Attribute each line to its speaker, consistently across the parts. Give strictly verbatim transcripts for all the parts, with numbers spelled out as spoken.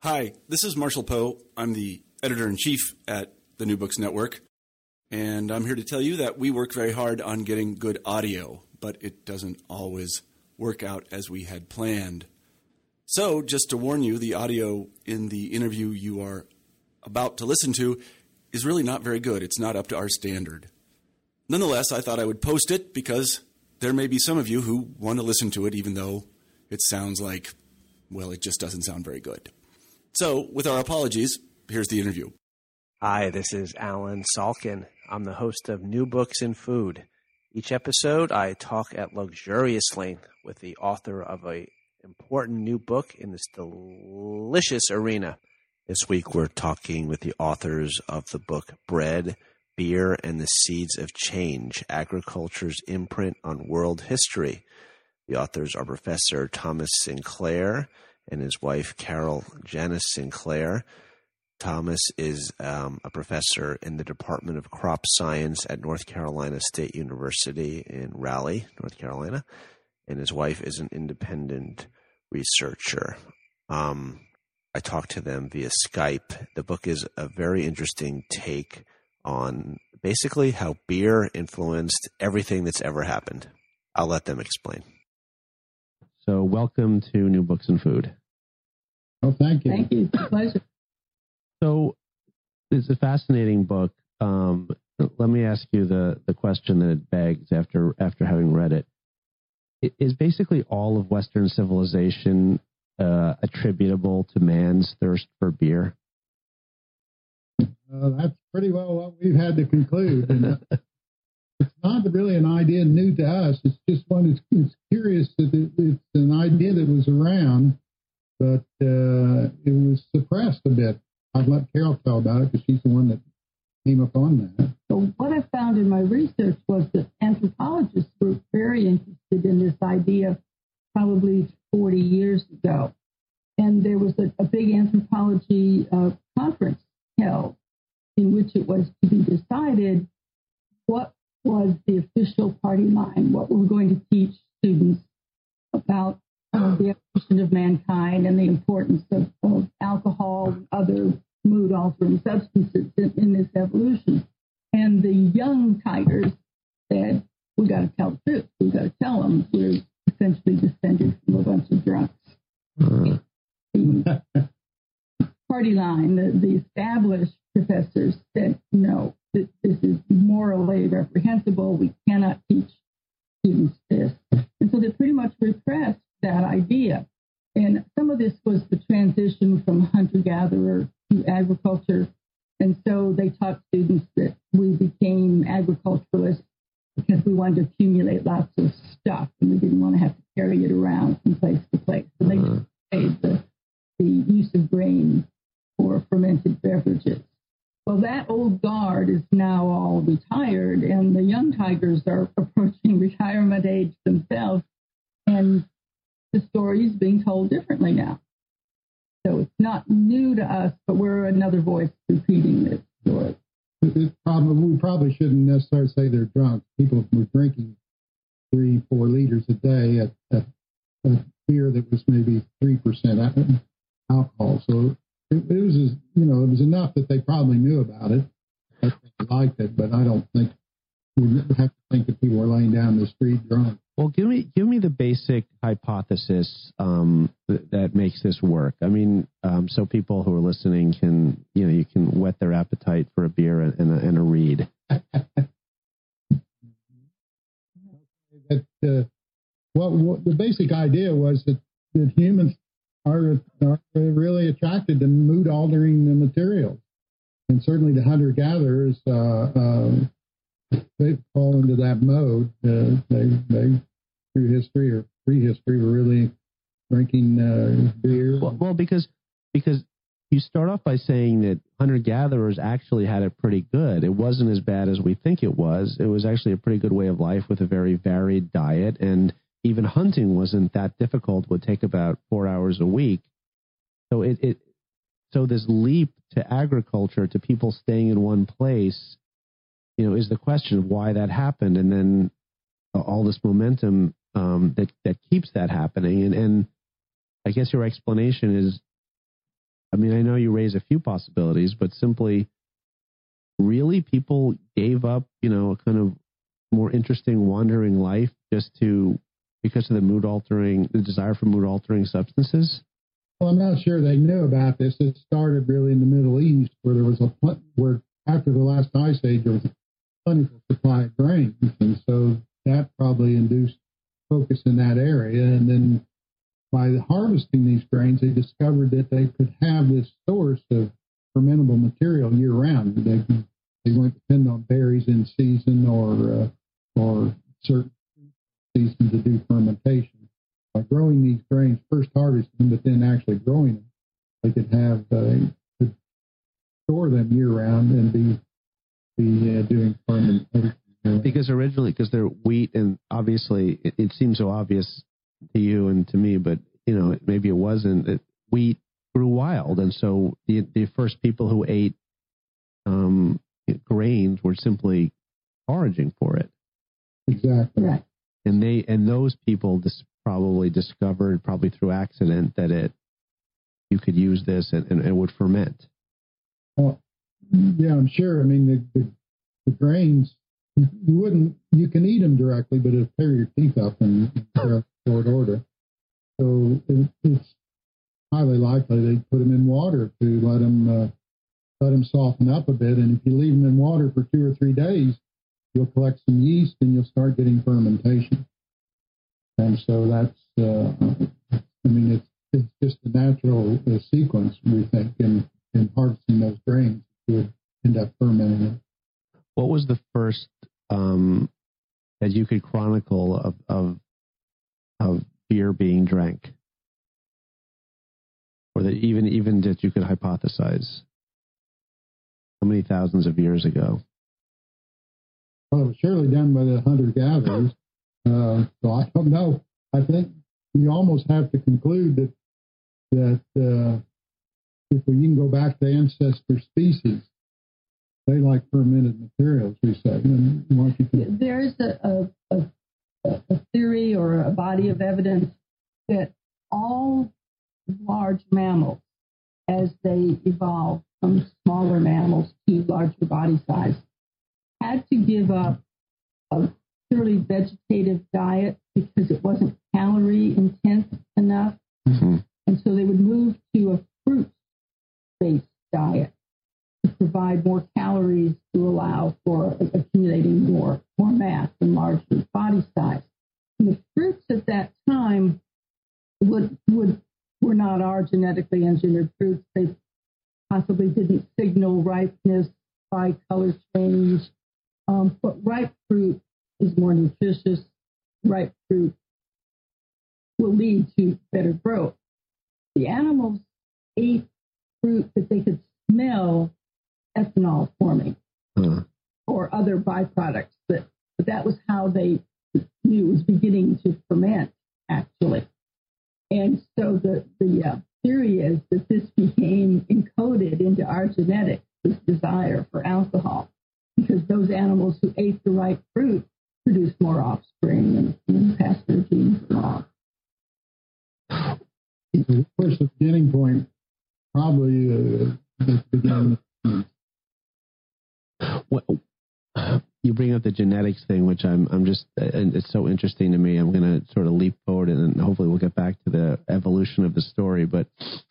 Speaker 1: Hi, this is Marshall Poe. I'm the editor-in-chief at the New Books Network, and I'm here to tell you that we work very hard on getting good audio, but it doesn't always work out as we had planned. So, just to warn you, the audio in the interview you are about to listen to is really not very good. It's not up to our standard. Nonetheless, I thought I would post it because there may be some of you who want to listen to it even though it sounds like, well, it just doesn't sound very good. So, with our apologies, here's the interview.
Speaker 2: Hi, this is Alan Salkin. I'm the host of New Books in Food. Each episode, I talk at luxurious length with the author of an important new book in this delicious arena. This week, we're talking with the authors of the book Bread, Beer, and the Seeds of Change, Agriculture's Imprint on World History. The authors are Professor Thomas Sinclair and his wife, Carol Janice Sinclair. Thomas is um, a professor in the Department of Crop Science at North Carolina State University in Raleigh, North Carolina, and his wife is an independent researcher. Um, I talked to them via Skype. The book is a very interesting take on basically how beer influenced everything that's ever happened. I'll let them explain. So welcome to New Books in Food.
Speaker 3: Oh, thank you.
Speaker 4: Thank you. It's a pleasure.
Speaker 2: So it's a fascinating book. Um, let me ask you the, the question that it begs after after having read it. It is basically all of Western civilization uh, attributable to man's thirst for beer?
Speaker 3: Uh, that's pretty well what we've had to conclude. And, uh, it's not really an idea new to us. It's just one that's it's curious that it, it's an idea that was around, but uh, it was suppressed a bit. I'd let Carol tell about it because she's the one that came up on that.
Speaker 4: So what I found in my research was that anthropologists were very interested in this idea probably forty years ago. And there was a, a big anthropology uh, conference held in which it was to be decided what was the official party line, what we were going to teach students about uh, the evolution of mankind and the importance of, of alcohol and other mood-altering substances in, in this evolution. And the young tigers said, we got to tell the truth. We got to tell them we're essentially descended from a bunch of drunks. Uh-huh. The party line, the, the established professors said, no, this, this is morally reprehensible. We cannot teach students this. And so they pretty much repressed that idea. And some of this was the transition from hunter-gatherer to agriculture. And so they taught students that we became agriculturalists because we wanted to accumulate lots of stuff and we didn't want to have to carry it around from place to place. So they just made the, the use of grain for fermented beverages. Well, that old guard is now all retired, and the young tigers are approaching retirement age themselves, and the story is being told differently now. So it's not new to us, but we're another voice repeating this story.
Speaker 3: It probably, we probably shouldn't necessarily say they're drunk. People were drinking three, four liters a day at, at, at beer that was maybe three percent alcohol. So it, it was, you know, it was enough that they probably knew about it. They liked it, but I don't think we have to think that people were laying down the street drunk.
Speaker 2: Well, give me give me the basic hypothesis um, th- that makes this work. I mean, um, so people who are listening can, you know, you can whet their appetite for a beer and, and, a, and a read.
Speaker 3: that, uh, what, what the basic idea was that, that humans are, are really attracted to mood-altering materials, and certainly the hunter-gatherers. Uh, uh, They fall into that mode. Uh, they, they, through history or prehistory, were really drinking uh, beer.
Speaker 2: Well, well, because because you start off by saying that hunter-gatherers actually had it pretty good. It wasn't as bad as we think it was. It was actually a pretty good way of life with a very varied diet, and even hunting wasn't that difficult. It would take about four hours a week. So it, it so this leap to agriculture, to people staying in one place, you know, is the question of why that happened, and then all this momentum um, that that keeps that happening. And, and I guess your explanation is I mean, I know you raise a few possibilities, but simply, really, people gave up, you know, a kind of more interesting wandering life just to, because of the mood altering, the desire for mood altering substances?
Speaker 3: Well, I'm not sure they knew about this. It started really in the Middle East, where there was a, where after the last ice age, there was a plentiful supply of grains. And so that probably induced focus in that area. And then by harvesting these grains, they discovered that they could have this source of fermentable material year round. They, they weren't dependent on berries in season or, uh, or certain season to do fermentation. By growing these grains, first harvesting them, but then actually growing them, they could have, uh, could store them year round and be, be uh, doing fermentation.
Speaker 2: Because originally, because they're wheat, and obviously it, it seems so obvious to you and to me, but you know, maybe it wasn't. That wheat grew wild, and so the the first people who ate um, grains were simply foraging for it.
Speaker 3: Exactly.
Speaker 4: Right.
Speaker 2: And they and those people dis- probably discovered, probably through accident, that it you could use this and, and it would ferment.
Speaker 3: Well, yeah, I'm sure. I mean, the the, the grains. You wouldn't, you can eat them directly, but it'll tear your teeth up in, in short order. So it, it's highly likely they put them in water to let them, uh, let them soften up a bit. And if you leave them in water for two or three days, you'll collect some yeast and you'll start getting fermentation. And so that's, uh, I mean, it's, it's just a natural uh, sequence, we think, in, in harvesting those grains to end up fermenting them.
Speaker 2: What was the first um, that you could chronicle of, of of beer being drank, or that even even that you could hypothesize? How many thousands of years ago?
Speaker 3: Well, it was surely done by the hunter-gatherers, uh, so I don't know. I think you almost have to conclude that that uh, if we can go back to ancestor species, they like fermented materials, we say. And you
Speaker 4: there is a, a, a, a theory or a body of evidence that all large mammals, as they evolved from smaller mammals to larger body size, had to give up a purely vegetative diet because it wasn't calorie intense enough.
Speaker 2: Mm-hmm.
Speaker 4: And so they would move to a fruit-based diet to provide more calories to allow for accumulating more, more mass and larger body size. And the fruits at that time would, would, were not our genetically engineered fruits. They possibly didn't signal ripeness by color change. Um, but ripe fruit is more nutritious. Ripe fruit will lead to better growth. The animals ate fruit that they could smell ethanol forming uh-huh. or other byproducts. But, but that was how they knew it was beginning to ferment, actually. And so the, the uh, theory is that this became encoded into our genetics, this desire for alcohol, because those animals who ate the right fruit produced more offspring and, and passed their genes along.
Speaker 3: Of course, the beginning point probably uh, the beginning.
Speaker 2: Well, you bring up the genetics thing, which I'm I'm just and it's so interesting to me. I'm going to sort of leap forward, and hopefully we'll get back to the evolution of the story. But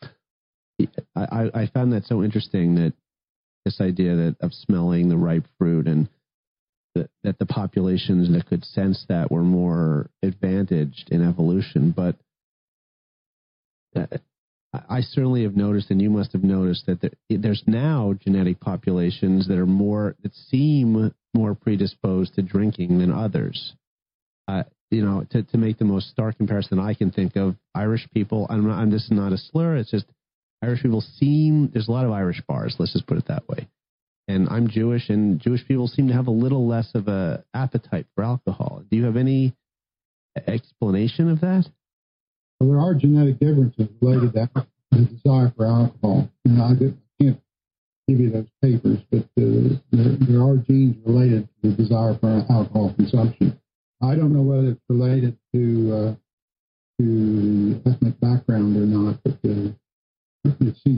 Speaker 2: I, I found that so interesting, that this idea that of smelling the ripe fruit, and that, that the populations that could sense that were more advantaged in evolution. But I certainly have noticed, and you must have noticed, that there, there's now genetic populations that are more, that seem more predisposed to drinking than others. Uh, you know, to, to make the most stark comparison I can think of, Irish people, I'm not, I'm, this is not a slur, it's just Irish people seem, there's a lot of Irish bars, let's just put it that way. And I'm Jewish, and Jewish people seem to have a little less of a appetite for alcohol. Do you have any explanation of that?
Speaker 3: Well, there are genetic differences related to the desire for alcohol. You know, I can't give you those papers, but uh, there, there are genes related to the desire for alcohol consumption. I don't know whether it's related to uh, to ethnic background or not, but uh, it seems likely.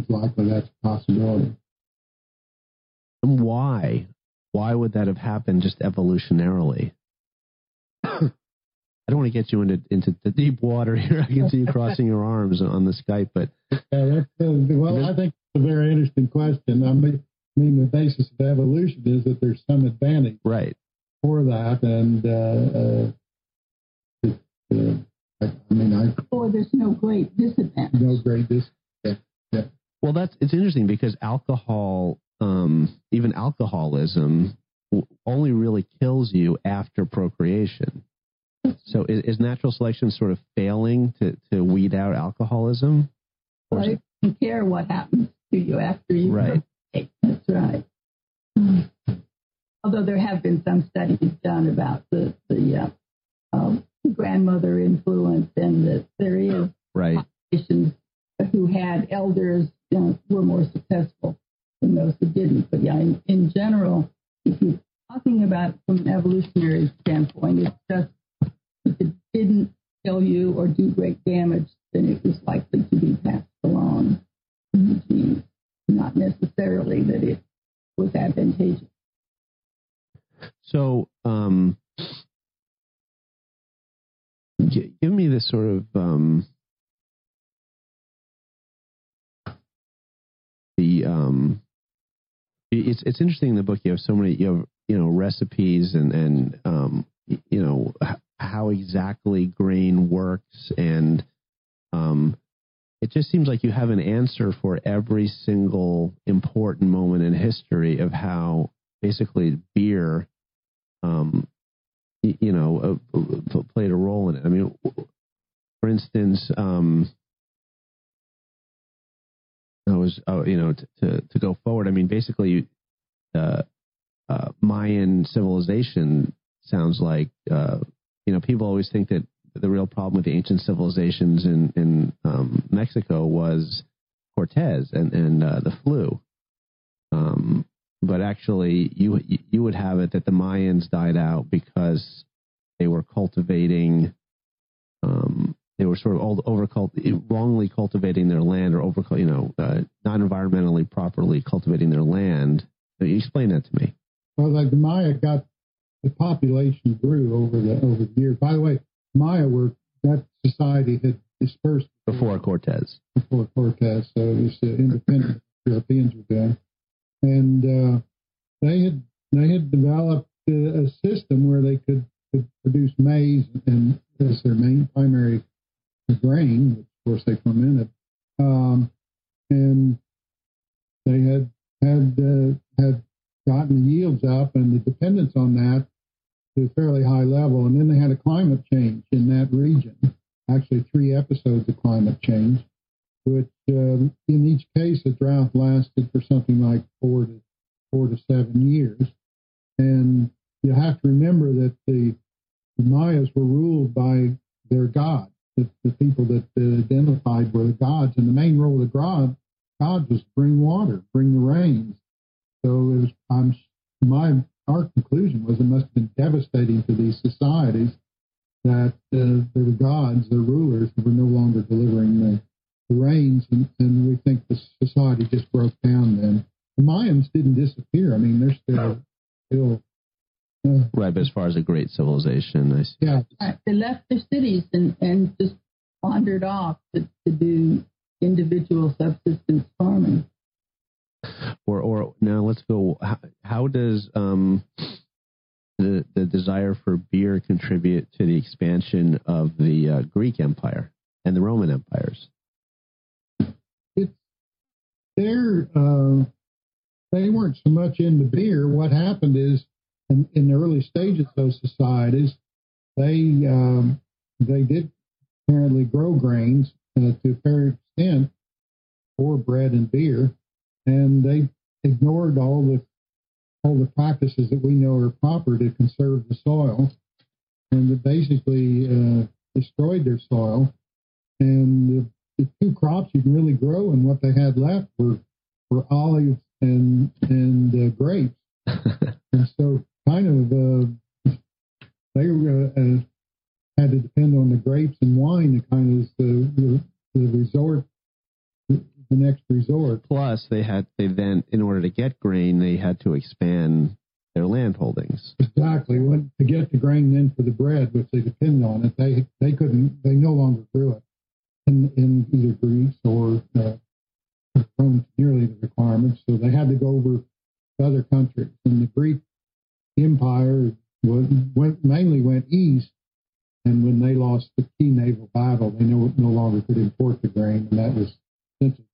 Speaker 3: so that's a possibility.
Speaker 2: And why? Why would that have happened just evolutionarily? I don't want to get you into into the deep water here. I can see you crossing your arms on the Skype, but
Speaker 3: yeah, that's, uh, well, I think it's a very interesting question. I mean, I mean, the basis of evolution is that there's some advantage,
Speaker 2: right,
Speaker 3: for that, and uh, uh, it, uh, I, I mean, I
Speaker 4: or there's no great disadvantage.
Speaker 3: No great disadvantage. Yeah. Yeah.
Speaker 2: Well, that's it's interesting because alcohol, um, even alcoholism, only really kills you after procreation. So is, is natural selection sort of failing to, to weed out alcoholism?
Speaker 4: Or well, it don't care what happens to you after you
Speaker 2: right.
Speaker 4: procreate. That's right. Although there have been some studies done about the, the uh, um, grandmother influence, and that there is
Speaker 2: right.
Speaker 4: populations who had elders, you know, were more successful than those who didn't. But yeah, in, in general, if you're talking about from an evolutionary standpoint, it's just if it didn't kill you or do great damage, then it was likely to be passed along in the genes, not necessarily that it was advantageous.
Speaker 2: So, um, g- give me this sort of um, the um, it's it's interesting in the book. You have so many, you have you know recipes and and um, you know how exactly grain works, and um, it just seems like you have an answer for every single important moment in history of how basically beer, um, you, you know, uh, played a role in it. I mean, for instance, um, I was, uh, you know, t- to to go forward. I mean, basically, uh, uh, Mayan civilization sounds like. Uh, You know, people always think that the real problem with the ancient civilizations in in um, Mexico was Cortez and and uh, the flu. Um, but actually, you you would have it that the Mayans died out because they were cultivating. Um, they were sort of over wrongly cultivating their land, or over you know uh, not environmentally properly cultivating their land. So you explain that to me.
Speaker 3: Well, like the Maya got. The population grew over the over the years. By the way, Maya were that society had dispersed
Speaker 2: before, before Cortez.
Speaker 3: Before Cortez, so it was uh, independent Europeans were doing, and uh, they had they had developed a, a system where they could, could produce maize and as their main primary grain, which of course they fermented, um, and they had had uh, had gotten the yields up and the dependence on that to a fairly high level. And then they had a climate change in that region, actually three episodes of climate change, which um, in each case the drought lasted for something like four to four to seven years. And you have to remember that the, the Mayas were ruled by their god, the, the people that uh, identified were the gods, and the main role of the god, god was to bring water, bring the rains. So it was, um, my our conclusion was it must have been devastating to these societies that uh, they were gods, their rulers, who were no longer delivering the, the rains, and, and we think the society just broke down then. The Mayans didn't disappear. I mean, they're still still uh,
Speaker 2: right. But as far as a great civilization, I see.
Speaker 3: Yeah,
Speaker 4: right. They left their cities and, and just wandered off to, to do individual subsistence farming.
Speaker 2: Or, or now let's go. How, how does um, the the desire for beer contribute to the expansion of the uh, Greek Empire and the Roman empires?
Speaker 3: It's they're uh, they weren't so much into beer. What happened is, in, in the early stages of those societies, they um, they did apparently grow grains uh, to a fair extent for bread and beer. And they ignored all the all the practices that we know are proper to conserve the soil, and they basically uh, destroyed their soil. And the, the two crops you can really grow, and what they had left were were olives and and uh, grapes. And so, kind of, uh, they uh, uh, had to depend on the grapes and wine to kind of the the, the resort. the next resort.
Speaker 5: Plus, they had they then, in order to get grain, they had to expand their land holdings.
Speaker 3: Exactly. When, to get the grain then for the bread, which they depended on it, they they couldn't, they no longer grew it in, in either Greece or uh, from nearly the requirements. So they had to go over to other countries. And the Greek Empire was, went, mainly went east. And when they lost the key naval battle, they no, no longer could import the grain, and that was centralized.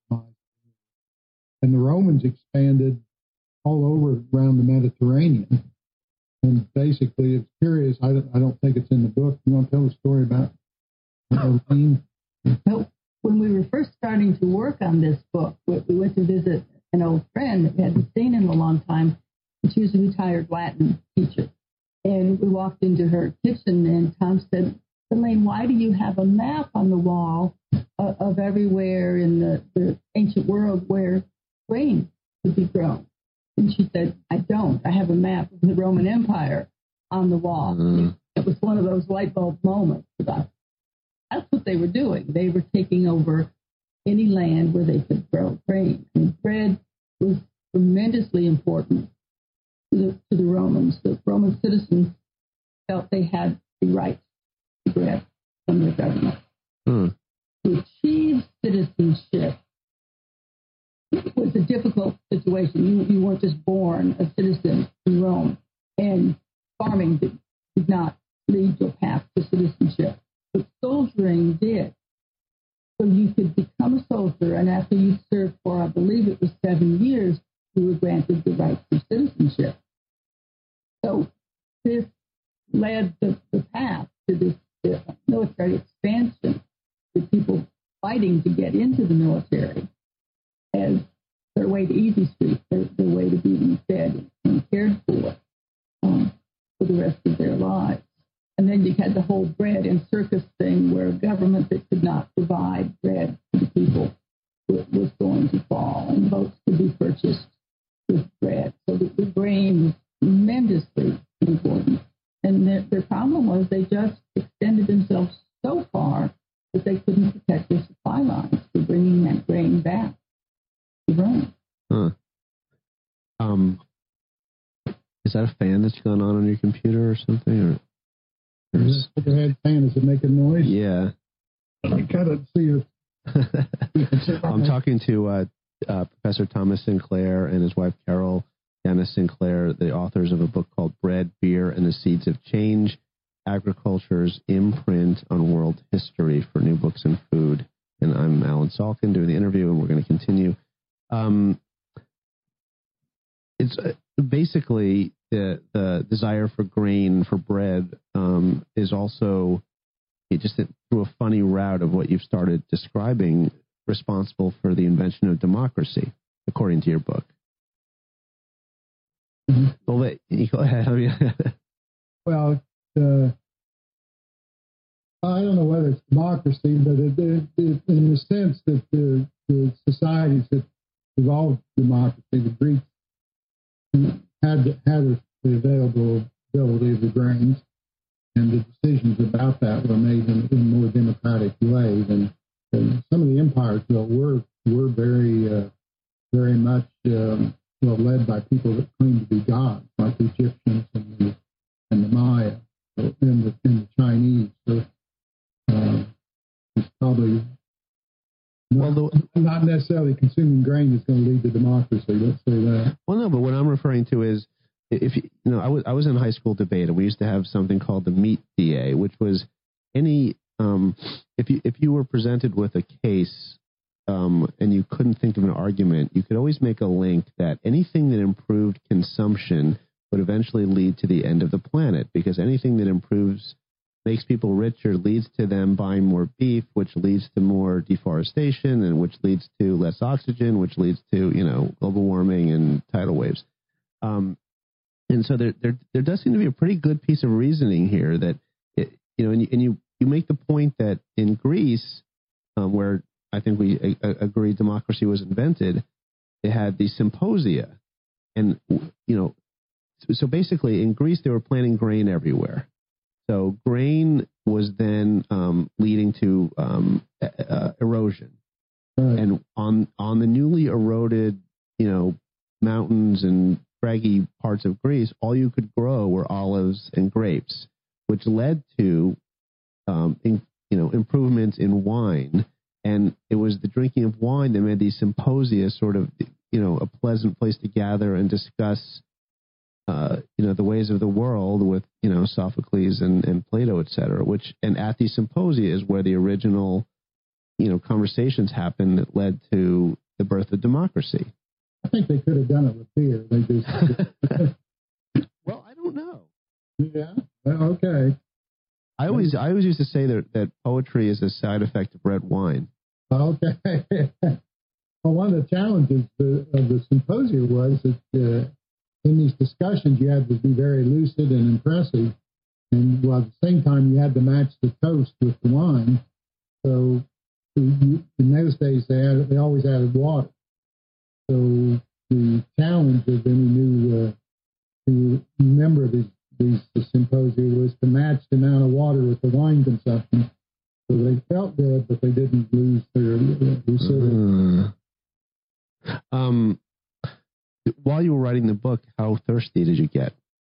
Speaker 3: And the Romans expanded all over around the Mediterranean. And basically, it's curious. I don't, I don't think it's in the book. You want to tell a story about Irene?
Speaker 4: So when we were first starting to work on this book, we went to visit an old friend that we hadn't seen in a long time. And she was a retired Latin teacher. And we walked into her kitchen, and Tom said, Elaine, why do you have a map on the wall of, of everywhere in the, the ancient world where grain could be grown? And she said, I don't. I have a map of the Roman Empire on the wall. Mm. It was one of those light bulb moments about that's what they were doing. They were taking over any land where they could grow grain. And bread was tremendously important to the, to the Romans. The Roman citizens felt they had the right to bread from their government. Mm. To achieve citizenship, it was a difficult situation. You, you weren't just born a citizen in Rome, and farming did, did not lead to a path to citizenship. But soldiering did. So you could become a soldier, and after you served for, I believe it was seven years, you were granted the right to citizenship. So this led the, the path to this uh, military expansion, with people fighting to get into the military as their way to easy street, their, their way to being fed and cared for um, for the rest of their lives. And then you had the whole bread and circus thing, where a government that could not provide bread to the people was going to fall, and votes could be purchased with bread. So the, the grain was tremendously important. And their, their problem was they just extended themselves so far that they couldn't protect their supply lines for bringing that grain back to Rome.
Speaker 5: Huh. Um, is that a fan that's going on on your computer or something? Or
Speaker 3: this overhead fan, is it making noise?
Speaker 5: Yeah.
Speaker 3: I gotta see it.
Speaker 5: I'm talking to uh, uh, Professor Thomas Sinclair and his wife Carol Dennis Sinclair, the authors of a book called Bread, Beer, and the Seeds of Change, Agriculture's Imprint on World History for New Books in Food. And I'm Alan Salkin doing the interview, and we're going to continue. Um, it's uh, basically the, the desire for grain, for bread, um, is also it just through a funny route of what you've started describing, responsible for the invention of democracy, according to your book. Mm-hmm. Well, wait, go ahead. I mean,
Speaker 3: well, uh, I don't know whether it's democracy, but it, it, it, in the sense that the, the societies that evolved democracy, the Greeks had had the availability of the grains, and the decisions about that were made in, in a more democratic way. And, and some of the empires, though, were were very uh, very much um, well led by people that claimed to be gods, like the Egyptians and the and the Maya and the, and the Chinese. So uh, it's probably not, well, the, not necessarily consuming grain is going to lead to democracy. Let's say that.
Speaker 5: Well, no, but what I'm referring to is, if you, you know, I was I was in high school debate, and we used to have something called the meat D A, which was any um, if you if you were presented with a case um, and you couldn't think of an argument, you could always make a link that anything that improved consumption would eventually lead to the end of the planet, because anything that improves makes people richer leads to them buying more beef, which leads to more deforestation, and which leads to less oxygen, which leads to, you know, global warming and tidal waves. Um, and so there, there, there does seem to be a pretty good piece of reasoning here that, it, you know, and you, and you, you make the point that in Greece, um, where I think we a, a, agree democracy was invented, they had these symposia, and you know, so, so basically in Greece they were planting grain everywhere. So grain was then um, leading to um, uh, erosion.
Speaker 3: Right.
Speaker 5: And on on the newly eroded, you know, mountains and craggy parts of Greece, all you could grow were olives and grapes, which led to, um, in, you know, improvements in wine. And it was the drinking of wine that made these symposia sort of, you know, a pleasant place to gather and discuss, uh, you know, the ways of the world with, you know, Sophocles and, and Plato, et cetera. Which, and at these symposia is where the original, you know, conversations happened that led to the birth of democracy.
Speaker 3: I think they could have done it with beer. They just
Speaker 5: well, I don't know.
Speaker 3: Yeah. Okay.
Speaker 5: I always I always used to say that, that poetry is a side effect of red wine.
Speaker 3: Okay. Well, one of the challenges of the symposium was that uh, in these discussions you had to be very lucid and impressive, and while at the same time you had to match the toast with the wine. So you, in those days they had, they always added water. So the challenge of any new uh, new member of these these symposia was to match the amount of water with the wine consumption. So they felt good, but they didn't lose their lucidity.
Speaker 5: Uh, um, while you were writing the book, how thirsty did you get?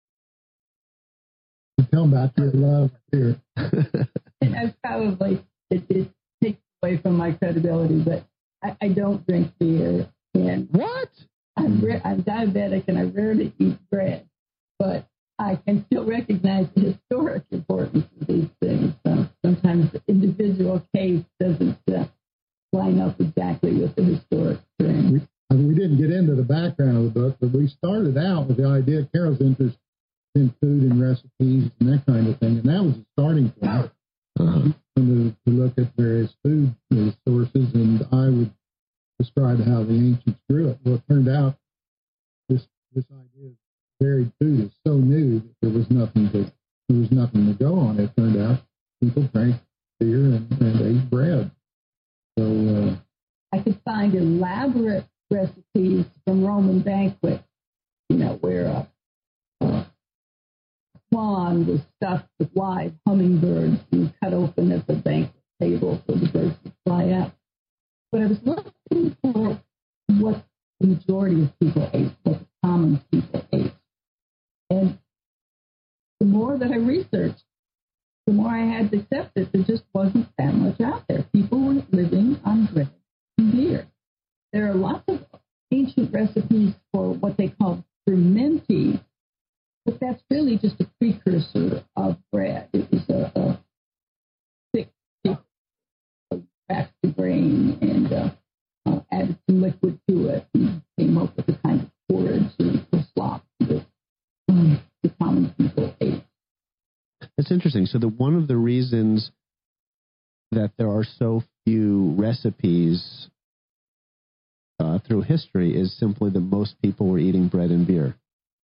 Speaker 3: Tell them about your love of beer.
Speaker 4: And I probably, it, it takes away from my credibility, but I, I don't drink beer. And
Speaker 5: what?
Speaker 4: I'm, re- I'm diabetic and I rarely eat bread, but I can still recognize the historic importance of these things. So sometimes the individual case doesn't uh, line up exactly with the historic trend.
Speaker 3: We, I mean, we didn't get into the background of the book, but we started out with the idea of Carol's interest in food and recipes and that kind of thing, and that was a starting point. Uh-huh. To, to look at various food uh, sources, and I would describe how the ancients grew it. Well, it turned out this this idea of varied food is so new that there was nothing to there was nothing to go on. It turned out people drank beer and, and ate bread. So uh,
Speaker 4: I could find elaborate recipes from Roman banquets, you know, where a, a swan was stuffed with live hummingbirds and cut open at the banquet table so the birds would fly out. But I was looking for what the majority of people ate, what the common people ate. And the more that I researched, the more I had to accept that there just wasn't that much out there. People were living on bread and beer. There are lots of ancient recipes for what they call fermenti, but that's really just a precursor of bread. It was a, a thick stick of cracked the grain and uh, uh, added some liquid to it and came up with a kind of porridge or slop that um, the common people ate.
Speaker 5: That's interesting. So the one of the reasons that there are so few recipes uh, through history is simply that most people were eating bread and beer.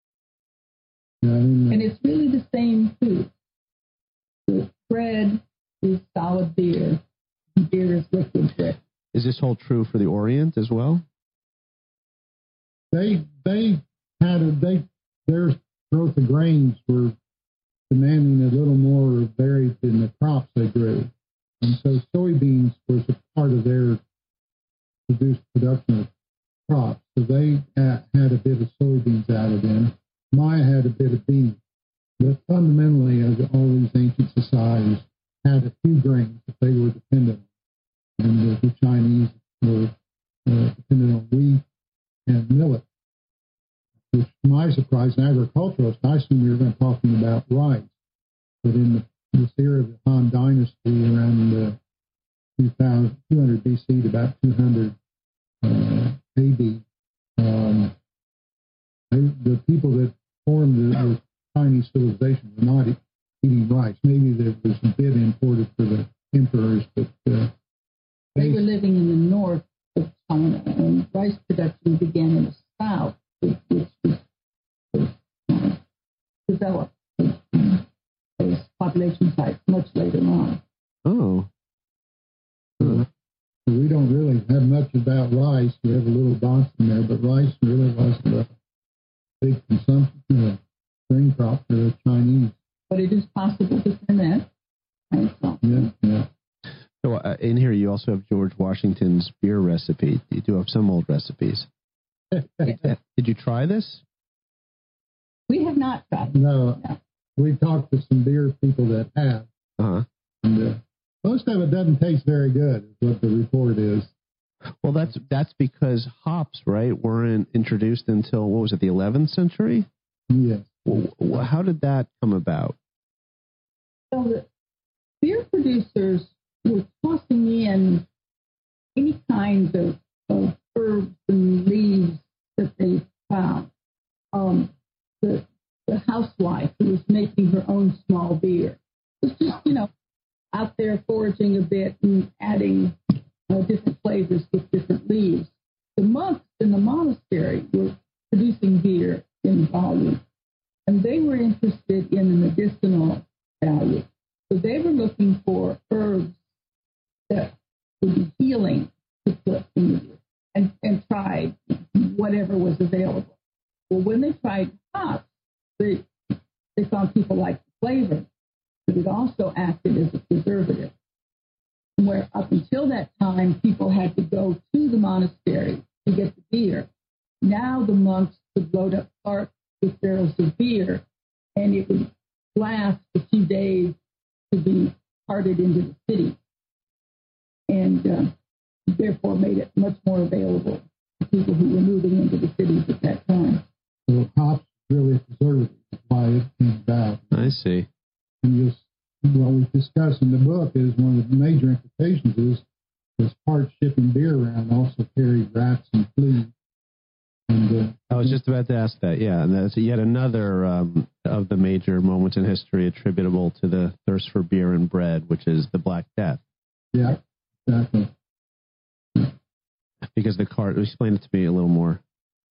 Speaker 4: And it's really the same food. The bread is solid beer. Beer is liquid bread.
Speaker 5: Is this all true for the Orient as well?
Speaker 3: They they had a they their growth of grains were demanding a little more varied in the crops they grew, and so soybeans was a part of their produced production of crops. So they had a bit of soybeans added in. Maya had a bit of beans, but fundamentally, as all these ancient societies had a few grains that they were dependent on, and the, the Chinese were uh, dependent on wheat and millet. Which, to my surprise, an agriculturalist, I assumed we were going to be talking about rice, but in the, this era of the Han Dynasty, around uh, two hundred B C to about two hundred uh, A D, um, they, the people that formed the, the Chinese civilization were not e- eating rice. Maybe there was a bit imported for the emperors, but uh,
Speaker 4: they were living in the north of China, and rice production began in the south, which, which was, was uh, developed as population sites much later on.
Speaker 5: Oh.
Speaker 3: Uh, we don't really have much about rice. We have a little box in there, but rice really wasn't a big consumption, uh, grain crop for the Chinese.
Speaker 4: But it is possible to ferment. Right? So,
Speaker 3: yeah, yeah.
Speaker 5: So uh, in here you also have George Washington's beer recipe. You do have some old recipes. Did you try this?
Speaker 4: We have not tried.
Speaker 3: No,
Speaker 4: no.
Speaker 3: we talked to some beer people that have.
Speaker 5: Uh-huh.
Speaker 3: And, uh, most of it doesn't taste very good, is what the report is.
Speaker 5: Well, that's that's because hops, right, weren't introduced until, what was it, the eleventh century?
Speaker 3: Yes.
Speaker 5: Well, how did that come about?
Speaker 4: So the beer producers were tossing in any kind of, of herbs and leaves that they found. Um, the, the housewife who was making her own small beer was just, you know, out there foraging a bit and adding uh, different flavors with different leaves. The monks in the monastery were producing beer in volume, and they were interested in the medicinal value. So they were looking for herbs that would be healing to put in the beer, and, and tried whatever was available. Well, when they tried hops, they, they found people liked the flavor, but it also acted as a preservative. Where up until that time, people had to go to the monastery to get the beer. Now the monks would load up carts with barrels of beer, and it would last a few days to be carted into the city, and uh, therefore made it much more available to people who were moving into the cities at that time.
Speaker 3: So hops really a preservative. That's why it came about.
Speaker 5: I see.
Speaker 3: And just what we discuss in the book is one of the major implications is this part shipping beer around also carried rats and fleas. And, uh,
Speaker 5: I was just about to ask that, yeah. And that's yet another um, of the major moments in history attributable to the thirst for beer and bread, which is the Black Death.
Speaker 3: Yeah, exactly.
Speaker 5: Because the cart, explain it to me a little more.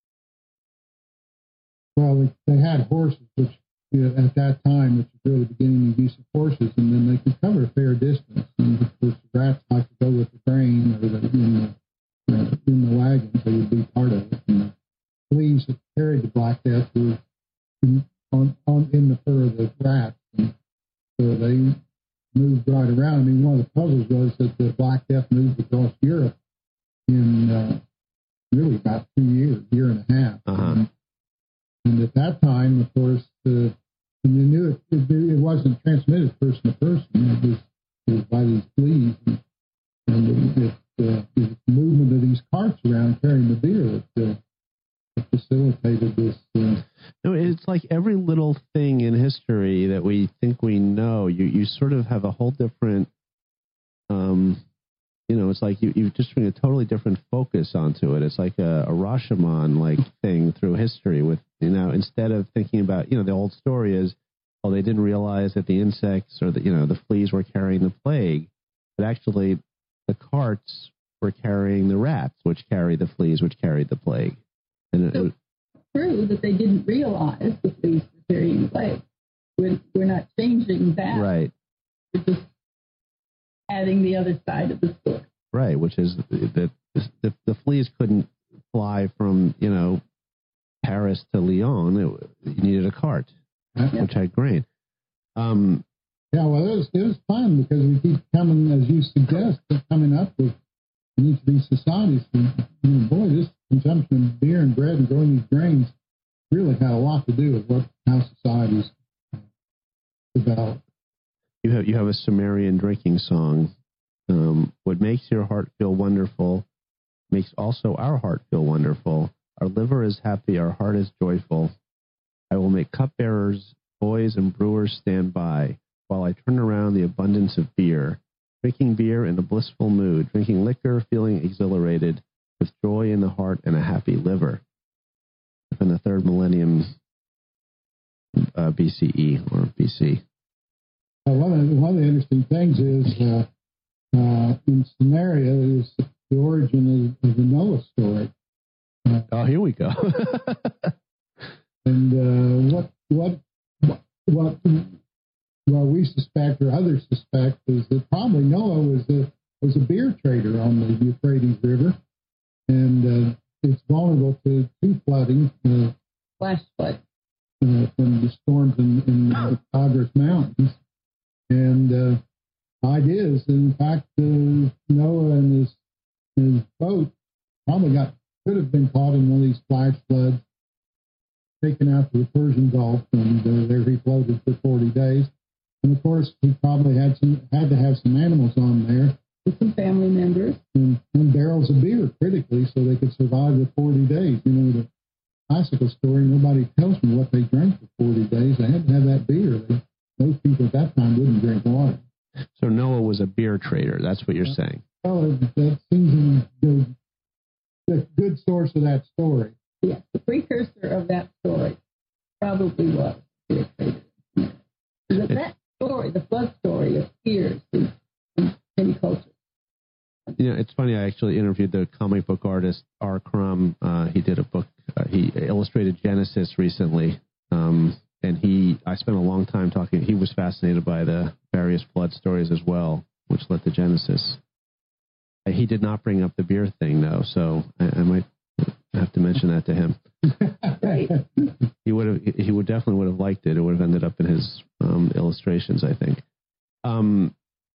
Speaker 3: Well, they had horses, which you know, at that time, which was really beginning the use of horses, and then they could cover a fair distance. And of course, the rats like to go with the grain or the, in the uh, in the wagons; they would be part of it. And the fleas that carried the Black Death were in, on, on in the fur of the rats, and so they moved right around. I mean, one of the puzzles was that the Black Death moved across Europe in uh, really about two years, year and a half.
Speaker 5: Uh-huh.
Speaker 3: And, and at that time, of course, the, and they knew it, it, it wasn't transmitted person to person. It was, it was by these fleas. And, and it, it, uh, it was the movement of these carts around carrying the beer that, uh, that facilitated this. Uh,
Speaker 5: no, it's like every little thing in history that we think we know, you, you sort of have a whole different, um, you know, it's like you, you just bring a totally different focus onto it. It's like a, a Rashomon-like thing through history with, you know, instead of thinking about, you know, the old story is, oh, they didn't realize that the insects or the, you know, the fleas were carrying the plague, but actually the carts were carrying the rats, which carried the fleas, which carried the plague. And
Speaker 4: so
Speaker 5: it,
Speaker 4: true that they didn't realize the fleas were carrying the plague. We're, we're not changing that.
Speaker 5: right.
Speaker 4: We're just adding the other side of the story.
Speaker 5: Right, which is that the, the fleas couldn't fly from, you know, Paris to Lyon. It, you needed a cart,
Speaker 3: yeah.
Speaker 5: which had grain. Um,
Speaker 3: yeah, well, it was, it was fun because we keep coming, as you suggest, coming up with in each of these societies. And, you know, boy, this consumption of beer and bread and growing these grains really had a lot to do with what how societies developed.
Speaker 5: You have you have a Sumerian drinking song. Um, what makes your heart feel wonderful makes also our heart feel wonderful. Our liver is happy, our heart is joyful. I will make cupbearers, boys, and brewers stand by while I turn around the abundance of beer. Drinking beer in a blissful mood, drinking liquor, feeling exhilarated, with joy in the heart and a happy liver. In the third millennium uh, B C E or B C.
Speaker 3: Uh, one, of the, one of the interesting things is uh, uh, in Samaria is the origin of, of the Noah story. Uh,
Speaker 5: oh, here we go.
Speaker 3: and uh, what what what what we suspect or others suspect is that probably Noah was a was a beer trader on the Euphrates River, and uh, it's vulnerable to two flooding, uh,
Speaker 4: flash flood,
Speaker 3: uh, from the storms in, in the Tigris Mountains. And uh, the idea is, in fact, uh, Noah and his, his boat probably got could have been caught in one of these flash floods, taken out to the Persian Gulf, and uh, there he floated for forty days. And of course, he probably had some had to have some animals on there,
Speaker 4: with some family members,
Speaker 3: and, and barrels of beer, critically, so they could survive the forty days. You know, the classical story, nobody tells me what they drank for forty days. They had to have that beer. They, those people at that time wouldn't drink water.
Speaker 5: So Noah was a beer trader. That's what you're saying.
Speaker 3: Well, that seems the, the good source of that story.
Speaker 4: Yes, the precursor of that story probably was beer trader. Because that story, the flood story, appears in, in many cultures.
Speaker 5: You know, it's funny. I actually interviewed the comic book artist R. Crumb. Uh, he did a book. Uh, he illustrated Genesis recently, um, and he. I spent a long time talking. He was fascinated by the various flood stories as well, which led to Genesis. Uh, he did not bring up the beer thing, though, so I, I might have to mention that to him.
Speaker 4: Right.
Speaker 5: He would have. He would definitely would have liked it. It would have ended up in his um, illustrations, I think. Um,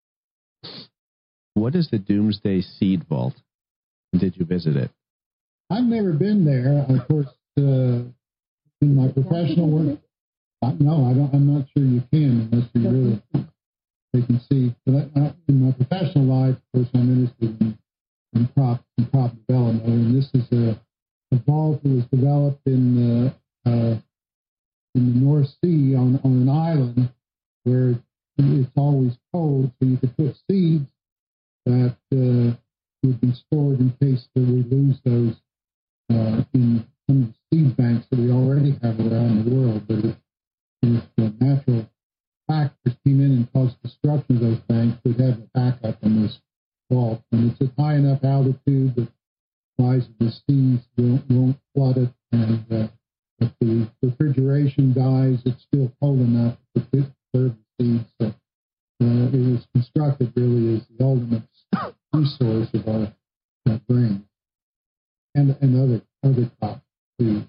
Speaker 5: what is the Doomsday Seed Vault? Did you visit it?
Speaker 3: I've never been there. Of course, uh, in my professional work, I, no, I don't. I'm not sure you can unless you really they can see. But I, in my professional life, of course, I'm interested in, in crop and crop development, and this is a, a vault that was developed in the uh, in the North Sea on on an island where it's always cold, so you could put seeds that uh, would be stored in case that we lose those uh, in some of the seed banks that we already have around the world. But if, if the natural factors came in and caused destruction of those banks, we'd have a backup in this vault. And it's at high enough altitude that the rise of the seas won't, won't flood it. And uh, if the refrigeration dies, it's still cold enough to preserve the seeds. So uh, it was constructed really as the ultimate resource of our, our grain and and other other crops too.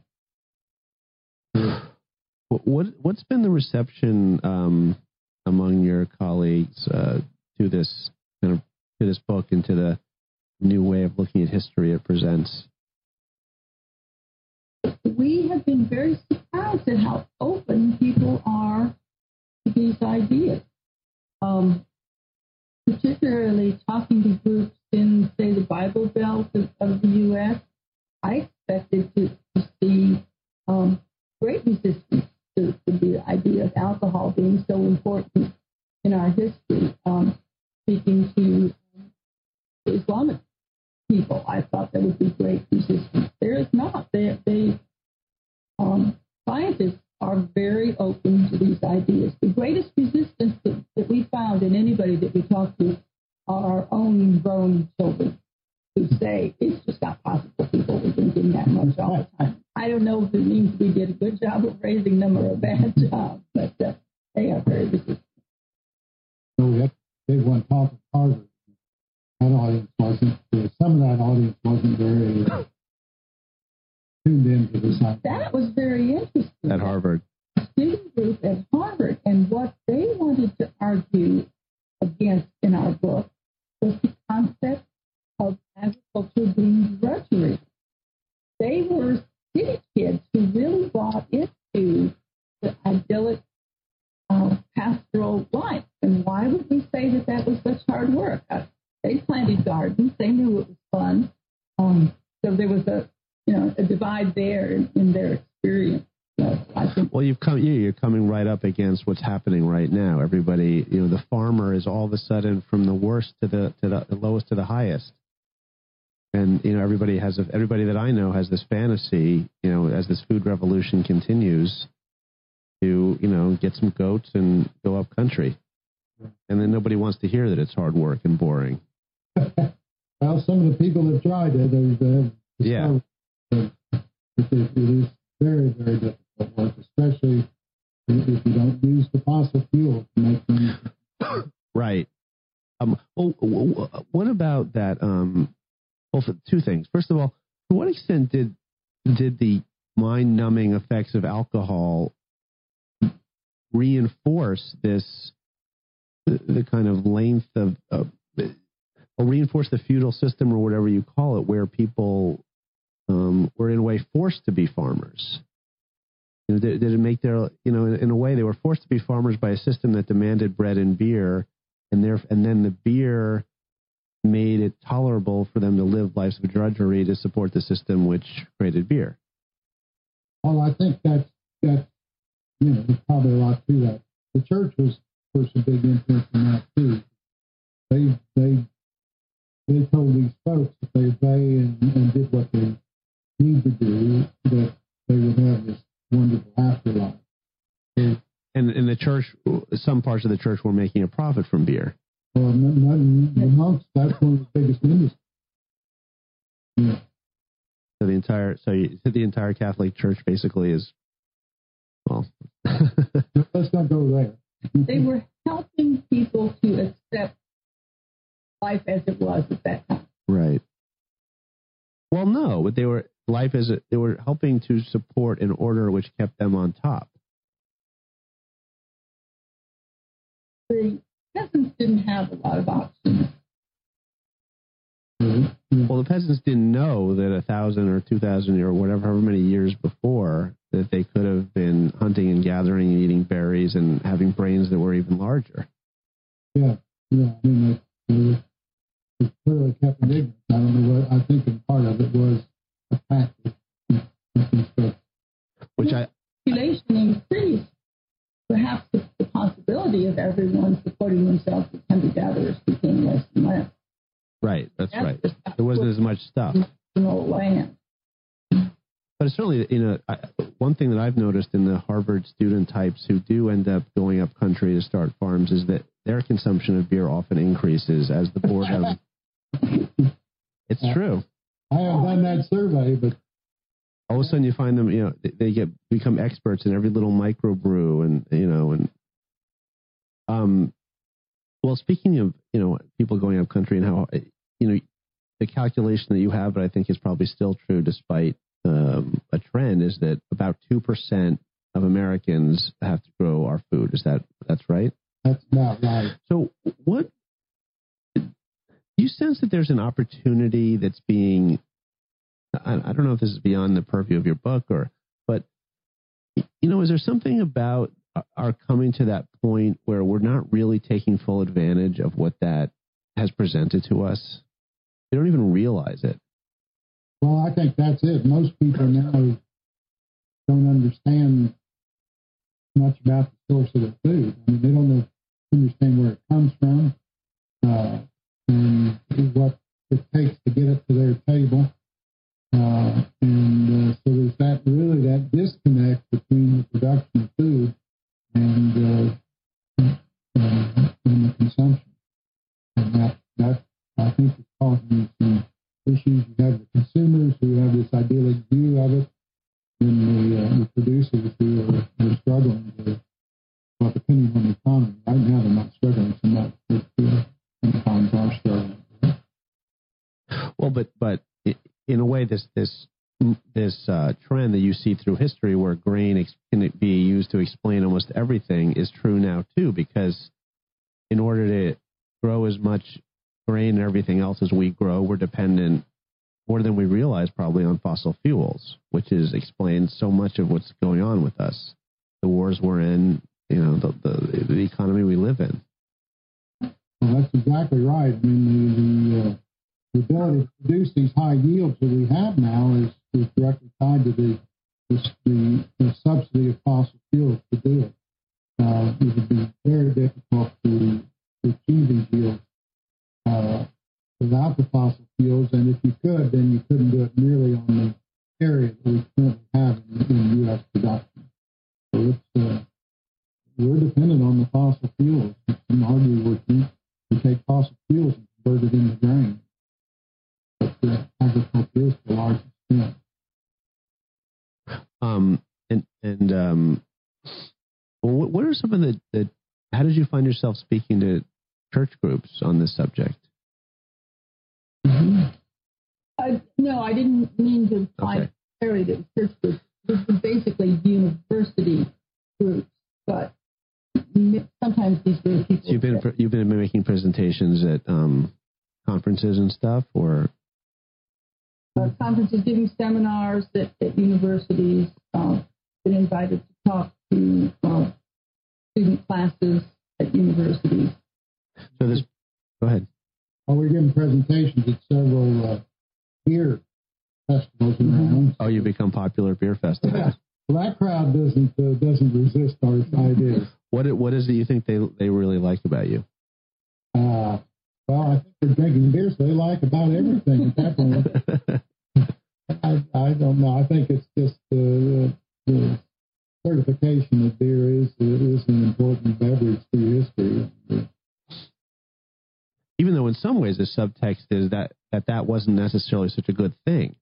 Speaker 5: What what's been the reception um, among your colleagues uh, to this kind of to this book and to the new way of looking at history it presents?
Speaker 4: We have been very surprised at how open people are to these ideas. Um, particularly talking to groups in, say, the Bible Belt of, of the U S, I expected to, to see um, great resistance to, to the idea of alcohol being so important in our history. Um, speaking to um, Islamic people, I thought there would be great resistance. There is not. They, they um, scientists are very open to these ideas. The greatest resistance that, that we found in anybody that we talked to are our own grown children who say it's just not possible people were drinking that much all the time. I don't know if it means we did a good job of raising them or a bad job, but uh, they are very resistant.
Speaker 3: So we had they one talk at Harvard. That audience wasn't. Uh, some of that audience wasn't very uh, tuned into this idea.
Speaker 4: That was very interesting.
Speaker 5: At Harvard.
Speaker 4: A student group at Harvard, and what they wanted to argue against in our book was the concept of agriculture being drudgery. They were city kids who really bought into the idyllic uh, pastoral life. And why would we say that that was such hard work? Uh, they planted gardens. They knew it was fun. Um, so there was a, you know, a divide there in, in their experience. So I think.
Speaker 5: Well, you've come, yeah, you're coming right up against what's happening right now. Everybody, you know, the farmer is all of a sudden from the worst to the to the, the lowest to the highest. And, you know, everybody has, a, everybody that I know has this fantasy, you know, as this food revolution continues to, you know, get some goats and go up country. And then nobody wants to hear that it's hard work and boring.
Speaker 3: Well, some of the people have tried it. They've,
Speaker 5: yeah.
Speaker 3: It, it is very, very difficult work, especially if you don't use the fossil fuel to make things.
Speaker 5: Right. Um, well, what about that? Um, well, two things. First of all, to what extent did did the mind-numbing effects of alcohol reinforce this the, the kind of length of uh, or reinforce the feudal system or whatever you call it, where people um, were in a way forced to be farmers. You know, did, did it make their, you know, in, in a way they were forced to be farmers by a system that demanded bread and beer, and there, and then the beer made it tolerable for them to live lives of drudgery to support the system which created beer.
Speaker 3: Well, I think that's, that's, you know, there's probably a lot to that. The church was, of course, a big influence in that, too. They, they, they told these folks if they obey and, and did what they need to do, that they would have this wonderful afterlife. And,
Speaker 5: and, and the church, some parts of the church were making a profit from beer.
Speaker 3: Well, not, not, the monks, that's one of the biggest industries. Yeah.
Speaker 5: So the entire, so, you, so the entire Catholic Church basically is, well.
Speaker 3: Let's not go there.
Speaker 4: They were helping people to accept life as it was at that time.
Speaker 5: Right. Well, no, but they were life as it, they were helping to support an order which kept them on top.
Speaker 4: The peasants didn't have a lot of options.
Speaker 5: Well, the peasants didn't know that a thousand or two thousand or whatever, however many years before, that they could have been hunting and gathering and eating berries and having brains that were even larger.
Speaker 3: Yeah, yeah. I mean, it, it clearly kept them ignorant. I don't know what, I think a part of it was a tactic.
Speaker 5: Which I...
Speaker 4: Population increased. Perhaps the, the possibility of everyone supporting themselves as hunter-gatherers became less and less.
Speaker 5: Right, that's, that's right.
Speaker 4: Just,
Speaker 5: there wasn't as much stuff.
Speaker 4: Land.
Speaker 5: But it's certainly, you know, I, one thing that I've noticed in the Harvard student types who do end up going up country to start farms is that their consumption of beer often increases as the boredom. It's true.
Speaker 3: I haven't done that survey, but
Speaker 5: all of a sudden you find them, you know, they get become experts in every little microbrew, and you know, and um, well, speaking of, you know, people going up country and how, you know, the calculation that you have, but I think is probably still true despite um, a trend, is that about two percent of Americans have to grow our food. Is that that's right?
Speaker 3: That's about right.
Speaker 5: So, what do you sense that there's an opportunity that's being? I, I don't know if this is beyond the purview of your book, or, but you know, is there something about our coming to that point where we're not really taking full advantage of what that has presented to us? They don't even realize it.
Speaker 3: Well, I think that's it. Most people now don't understand much about the source of their food. I mean, they don't know, understand where it comes from, uh, and what it takes to get it to their table. Uh, and uh, so there's that really that disconnect between the production of food and, uh, uh, and the consumption. And that, that I think is causing some issues. You have the consumers who have this idyllic view of it, and the, uh, the producers who are, are struggling with, well, depending on the economy. Right now they're not struggling so much, but uh, sometimes are struggling.
Speaker 5: Well, but but in a way, this this this uh, trend that you see through history, where grain ex- can be used to explain almost everything, is true now too. Because in order to grow as much grain and everything else as we grow, we're dependent more than we realize probably on fossil fuels, which is explains so much of what's going on with us, the wars we're in, you know, the the, the economy we live in.
Speaker 3: Well, that's exactly right. I mean, the, the, uh, the ability to produce these high yields that we have now is, is directly tied to the, the, the subsidy of fossil fuels to do it. Uh, it would be very difficult to, to achieve these yields uh, without the fossil fuels, and if you could, then you couldn't do it merely on the area that we currently have in, in U S production. So it's, uh, we're dependent on the fossil fuels. Some argue we can we take fossil fuels and convert it into grain. But uh, agriculture is to a large extent.
Speaker 5: Um, and and um, well, what, what are some of the, the, how did you find yourself speaking to church groups on this subject?
Speaker 4: Mm-hmm. I, no, I didn't mean to imply necessarily that church groups. This was basically university groups, but sometimes these groups.
Speaker 5: So you've been you've been making presentations at um, conferences. conferences and stuff, or
Speaker 4: uh, conferences, giving seminars at, at universities. Uh, been invited to talk to uh, student classes at universities.
Speaker 5: So this, go ahead.
Speaker 3: Oh, we're giving presentations at several uh, beer festivals around.
Speaker 5: Oh, you become popular at beer festivals.
Speaker 3: Yeah. Well, that crowd doesn't uh, doesn't resist our ideas.
Speaker 5: What what is it you think they they really like about you?
Speaker 3: Uh, well, I think they're drinking beer, so they like about everything at that point. I, I don't know. I think it's just uh, the certification of beer is is an important beverage through history.
Speaker 5: Even though in some ways the subtext is that that, that wasn't necessarily such a good thing.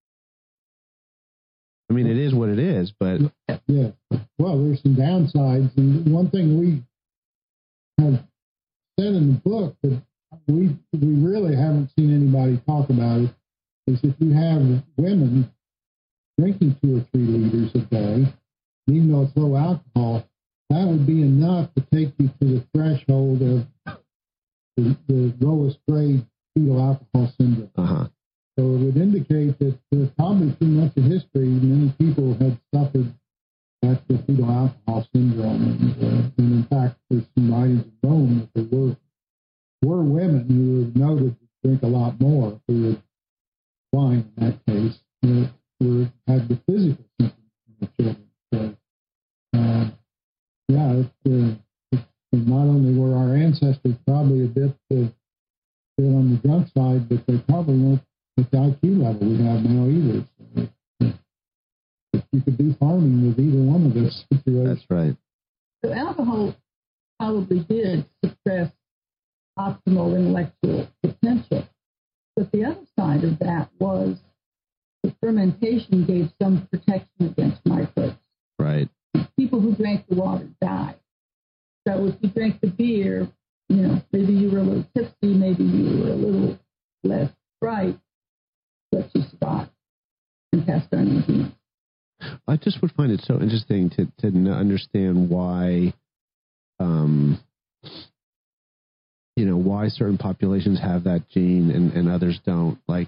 Speaker 5: I mean, it is what it is, but...
Speaker 3: Yeah. Well, there's some downsides. And one thing we have said in the book that we we really haven't seen anybody talk about it is if you have women drinking two or three liters a day, even though it's low alcohol, that would be enough to take you to the threshold of the, the lowest grade fetal alcohol syndrome.
Speaker 5: Uh-huh.
Speaker 3: So it would indicate that there's probably too much of history. Many people had suffered that the fetal alcohol syndrome. And, uh, and in fact, there's some writings in Rome that there were, were women who were noted to drink a lot more, who were wine in that case, that were, had the physical symptoms in the children. So, uh, yeah, it's, uh, it's, not only were our ancestors probably a bit, uh, bit on the drunk side, but they probably weren't at the I Q level we have now either. So, uh, you could do farming with either one of those situations.
Speaker 5: That's right.
Speaker 4: So alcohol probably did suppress optimal intellectual potential. But the other side of that was the fermentation gave some protection against microbes.
Speaker 5: Right.
Speaker 4: People who drank the water died. So if you drank the beer, you know, maybe you were a little tipsy, maybe you were a little less bright, but you survived and passed on your genes.
Speaker 5: I just would find it so interesting to to understand why, um, you know, why certain populations have that gene and, and others don't. Like,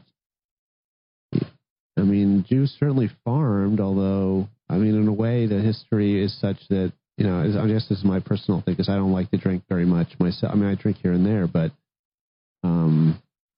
Speaker 5: I mean, Jews certainly farmed, although, I mean, in a way, the history is such that, you know, I guess this is my personal thing, because I don't like to drink very much myself. I mean, I drink here and there, but, um,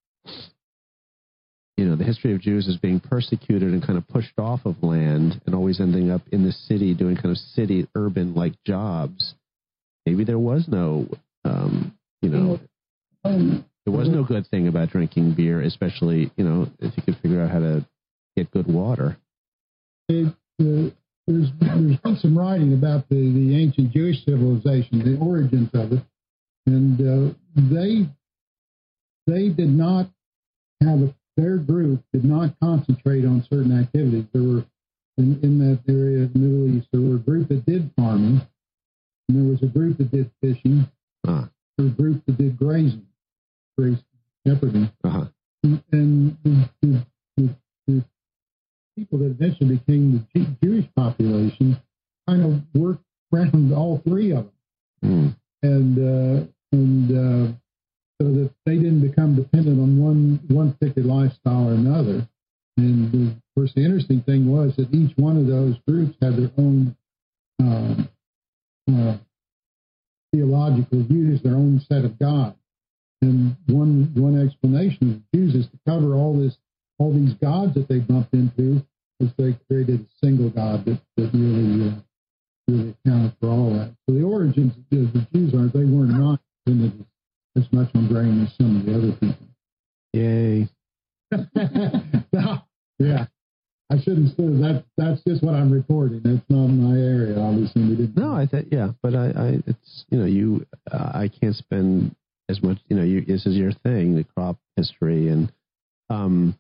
Speaker 5: you know, the history of Jews is being persecuted and kind of pushed off of land and always ending up in the city doing kind of city, urban-like jobs. Maybe there was no, um, you know, there was no good thing about drinking beer, especially, you know, if you could figure out how to get good water.
Speaker 3: It, uh, there's, there's been some writing about the, the ancient Jewish civilization, the origins of it, and uh, they they did not have a their group did not concentrate on certain activities. There were, in, in that area of the Middle East, there were a group that did farming, and there was a group that did fishing,
Speaker 5: uh-huh.
Speaker 3: there was a group that did grazing, grazing, shepherding.
Speaker 5: Uh-huh.
Speaker 3: And, and the, the, the, the people that eventually became the Jew, Jewish population kind of worked around all three of them. Mm. And, uh, and, uh, so that they didn't become dependent on one one particular lifestyle or another. And of course, the interesting thing was that each one of those groups had their own um, uh, theological views, their own set of gods. And one one explanation of the Jews is to cover all this all these gods that they bumped into, is they created a single God that, that really uh, really accounted for all that. So the origins of the Jews are they were not dependent as much on grain as some of the other people.
Speaker 5: Yay.
Speaker 3: No, yeah. I shouldn't say that. That's just what I'm reporting. That's not my area, obviously. We didn't
Speaker 5: no, I think, yeah, but I, I, it's, you know, you, uh, I can't spend as much, you know, you, this is your thing, the crop history. And, um,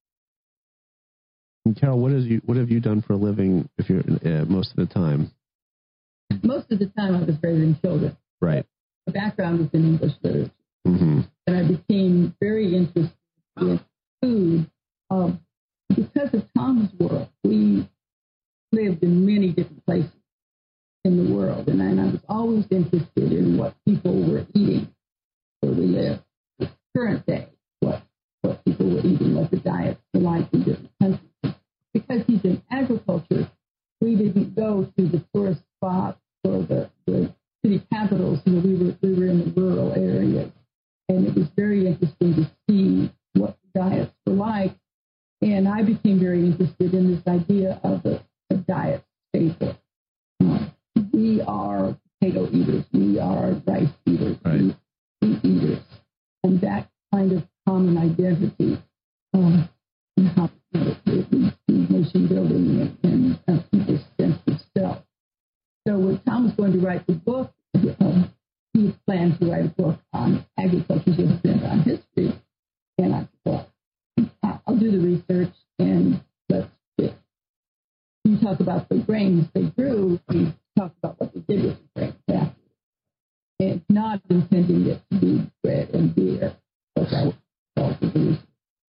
Speaker 5: and Carol, what is you, what have you done for a living if you're, uh, most of the time?
Speaker 4: Most of the time I was raising children.
Speaker 5: Right.
Speaker 4: The background was in English literature.
Speaker 5: Mm-hmm.
Speaker 4: And I became very interested in food. Um, because of Tom's work, we lived in many different places in the world. And I, and I was always interested in what people were eating where we lived. Current day, what what people were eating, what the diets were like in different countries. Because he's in agriculture, we didn't go to the tourist spots or the, the city capitals. You know, we were we were in the rural areas, and it was very interesting to see what the diets were like. And I became very interested in this idea of a, a diet staple. Uh, we are potato eaters. We are rice eaters.
Speaker 5: Right.
Speaker 4: We wheat eaters. And that kind of common identity um, and how it leads to nation building and, and uh, people's sense of self. So when Tom was going to write the book, um, he planned to write a book on agriculture's influence on history. And I thought, I'll do the research and let's see. You talk about the grains they grew, we talk about what they did with the grains after. And not intending it to be bread and beer, but that was the research.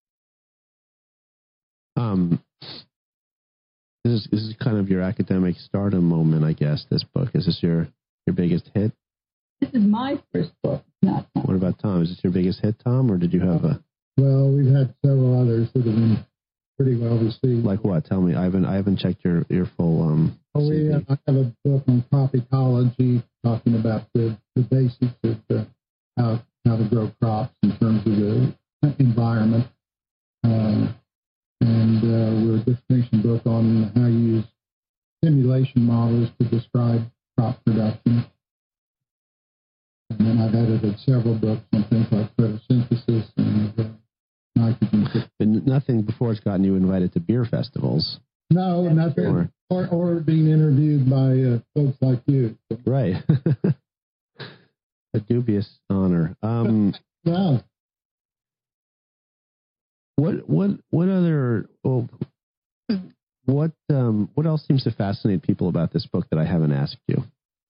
Speaker 5: Um, this is, this is kind of your academic stardom moment, I guess, this book. Is this your, your biggest hit?
Speaker 4: This is my first book, not Tom.
Speaker 5: What about Tom? Is this your biggest hit, Tom, or did you have a...
Speaker 3: Well, we've had several others that have been pretty well received.
Speaker 5: Like what? Tell me. I haven't I haven't checked your, your full um.
Speaker 3: Oh, we have, I have a book on crop ecology talking about the, the basics of the, how how to grow crops in terms of the environment, uh, and uh, we're just finishing a book on how you use simulation models to describe crop production. And then I've edited several books on things like photosynthesis and uh, nitrogen.
Speaker 5: But nothing before it's gotten you invited to beer festivals.
Speaker 3: No, nothing. Or, or, or being interviewed by uh, folks like you.
Speaker 5: Right. A dubious honor. Um,
Speaker 3: wow.
Speaker 5: What what what other well, what um what else seems to fascinate people about this book that I haven't asked you?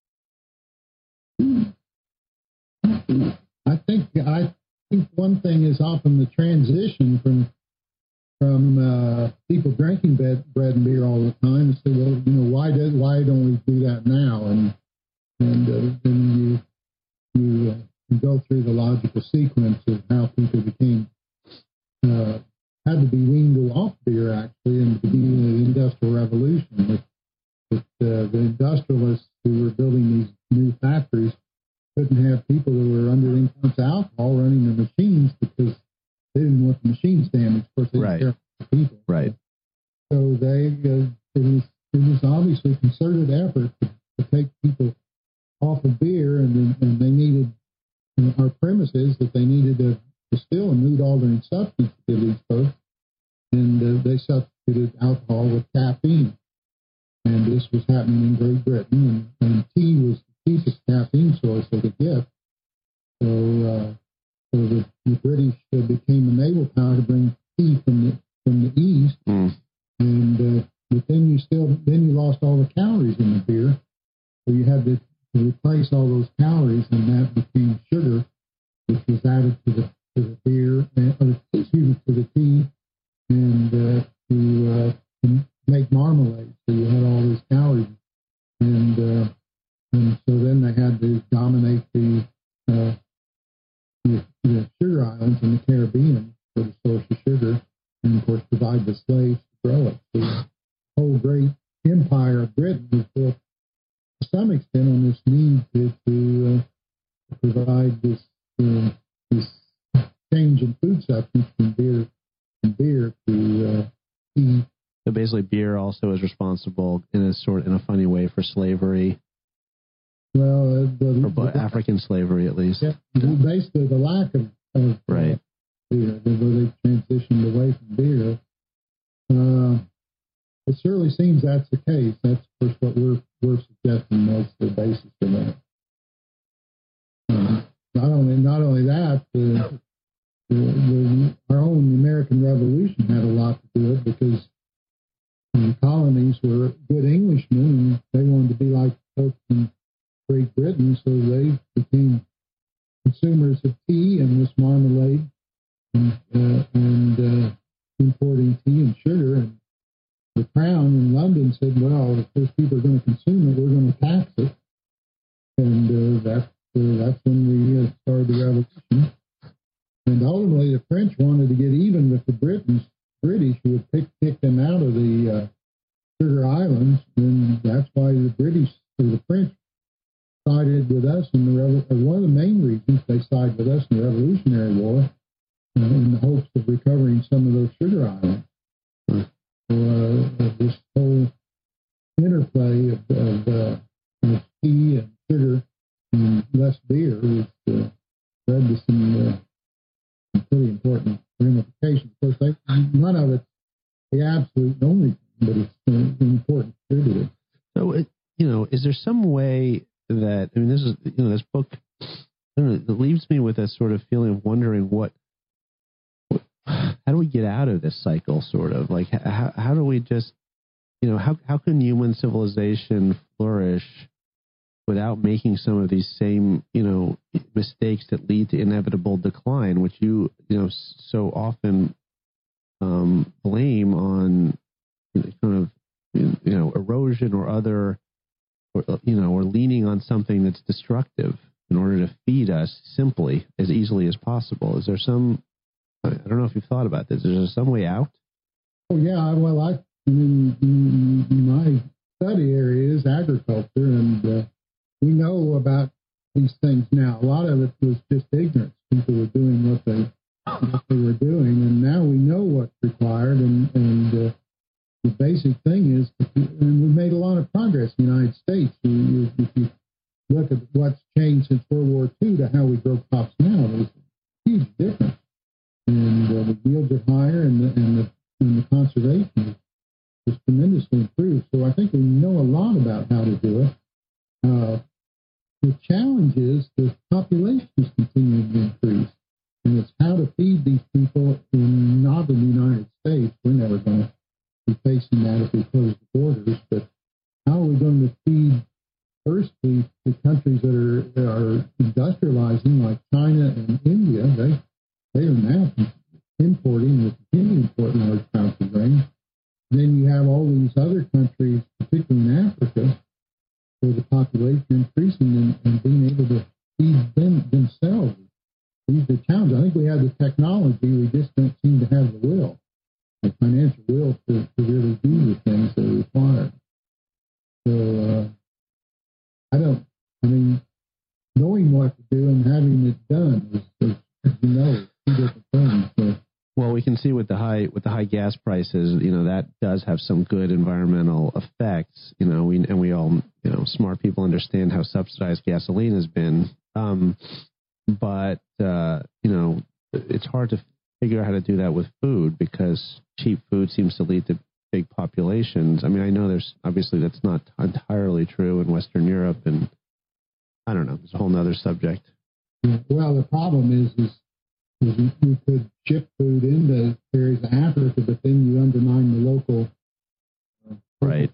Speaker 3: I think I think one thing is often the transition from from uh, people drinking bread, bread and beer all the time and say, well, you know, why did why don't we do that now? And and uh, then you you, uh, you go through the logical sequence of how people became uh, had to be weaned off beer actually in the beginning of the Industrial Revolution. That, that uh, the industrialists who were building these new factories couldn't have people who were under the influence of alcohol running the machines because they didn't want the machines damaged. Of course, they didn't
Speaker 5: right.
Speaker 3: care for the people.
Speaker 5: Right.
Speaker 3: So they uh, it was it was obviously a concerted effort to, to take people off of beer, and then, and they needed. You know, our premise is that they needed to distill a mood-altering substance to give these folks, and uh, they substituted alcohol with caffeine. And this was happening in Great Britain, and, and tea was the cheapest caffeine source they could get. So, uh, so the, the British uh, became a naval power to bring tea from the from the east,
Speaker 5: mm.
Speaker 3: and uh, but then you still then you lost all the calories in the beer, so you had to, to replace all those calories, and that became sugar, which was added to the to the beer, and, or excuse me, to the tea, and uh, to, uh, to make marmalade. So you had all those calories, and uh, and so then they had to dominate the, uh, the the sugar islands in the Caribbean for the source of sugar, and of course provide the slaves to grow it. So the whole great empire of Britain was built to some extent on this need to to, uh, to provide this uh, this change in food substance from beer from beer to uh, tea.
Speaker 5: So basically, beer also is responsible in a sort in a funny way for slavery.
Speaker 3: Well, uh, the,
Speaker 5: or
Speaker 3: the,
Speaker 5: African slavery, at least.
Speaker 3: Yeah, basically the lack of, of
Speaker 5: right.
Speaker 3: uh, beer, where they transitioned away from beer. Uh, it certainly seems that's the case. That's of course what we're we're suggesting was the basis of that. Uh, not only not only that, the, the, the, our own American Revolution had a lot to do with it because the colonies were good Englishmen and they wanted to be like folks in Great Britain, so they became consumers of tea and this marmalade and, uh, and uh, importing tea and sugar. And the Crown in London said, well, if those people are going to consume it, we're going to tax it. And uh, that's, uh, that's when we uh, started the revolution. And ultimately, the the French wanted to get even with the Britons, British who would pick, pick them out of the uh, Sugar Islands, and that's why the British or the French sided with us in the Revo- or one of the main reasons they sided with us in the Revolutionary War, uh, in the hopes of recovering some of those Sugar Islands. So, uh, this whole interplay of, of, uh, of tea and sugar and less beer was uh, led to some, uh, some pretty important ramifications. Of course, they, none of it's the absolute only thing, but it's uh, an important contributor.
Speaker 5: So, it, you know, is there some way that, I mean, this is, you know, this book, I don't know, it leaves me with a sort of feeling of wondering what, what how do we get out of this cycle, sort of? Like, how, how do we just, you know, how, how can human civilization flourish without making some of these same, you know, mistakes that lead to inevitable decline, which you, you know, so often um, blame on, you know, kind of, you know, erosion or other, or, you know, or leaning on something that's destructive in order to feed us simply as easily as possible. Is there some, I don't know if you've thought about this, is there some way out?
Speaker 3: Oh, yeah, well, I, in, in my study area is agriculture, and uh, we know about these things now. A lot of it was just ignorance. People were doing what they what they were doing, and now we know what's required. And, and uh, the basic thing is, and we've made a lot of progress in the United States. You, you, if you look at what's changed since World War Two to how we grow crops now, there's a huge difference. And uh, the yields are higher, and the, and the, and the conservation is tremendously improved. So I think we know a lot about how to do it. Uh, the challenge is the population is continuing to increase, and it's how to feed these people in not in the United States. We're never going to be facing that if we close the borders, but how are we going to feed firstly the countries that are, that are industrializing, like China and India? They they are now importing, and continue importing large amounts of grain. Then you have all these other countries, particularly in Africa, where the population increasing and, and being able to feed them themselves. These are challenges. I think we have the technology, we just don't seem to have the will, the financial will to, to really do the things that are required. So uh, I don't, I mean, knowing what to do and having it done is, is as you know, two different things. So,
Speaker 5: well, we can see with the high with the high gas prices, you know, that does have some good environmental effects. You know, we and we all, you know, smart people understand how subsidized gasoline has been. Um, but uh, you know, it's hard to figure out how to do that with food because cheap food seems to lead to big populations. I mean, I know there's obviously that's not entirely true in Western Europe, and I don't know. It's a whole other subject.
Speaker 3: Well, the problem is, is, is you, you could ship food into areas of Africa, but then you undermine the local. Uh,
Speaker 5: right.